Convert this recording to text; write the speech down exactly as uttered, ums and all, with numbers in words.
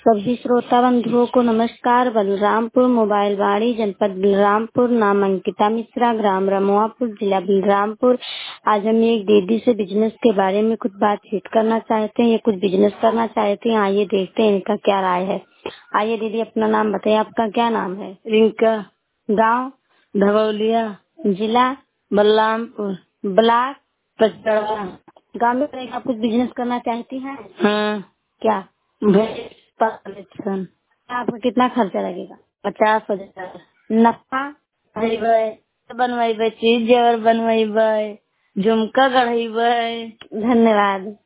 सभी श्रोता बंधुओं को नमस्कार। बलरामपुर मोबाइल वाणी, जनपद बलरामपुर, नाम अंकिता मिश्रा, ग्राम रमुआपुर, जिला बलरामपुर। आज हम एक दीदी से बिजनेस के बारे में कुछ बातचीत करना चाहते हैं। ये कुछ बिजनेस करना चाहते हैं। आइए देखते हैं इनका क्या राय है। आइए दीदी, अपना नाम बताइए। आपका क्या नाम है? रिंका। गांव? धवौलिया। जिला? बलरामपुर। ब्लॉक? पचड़वा। गाँव में रहेगा। आप कुछ बिजनेस करना चाहती हैं? हाँ। क्या? भैंस पालन। आपका कितना खर्चा लगेगा? पचास हजार। नफा? बनवेबै बनवेबै चीज जेवर बनवेबै, झुमका गढ़ेबै। धन्यवाद।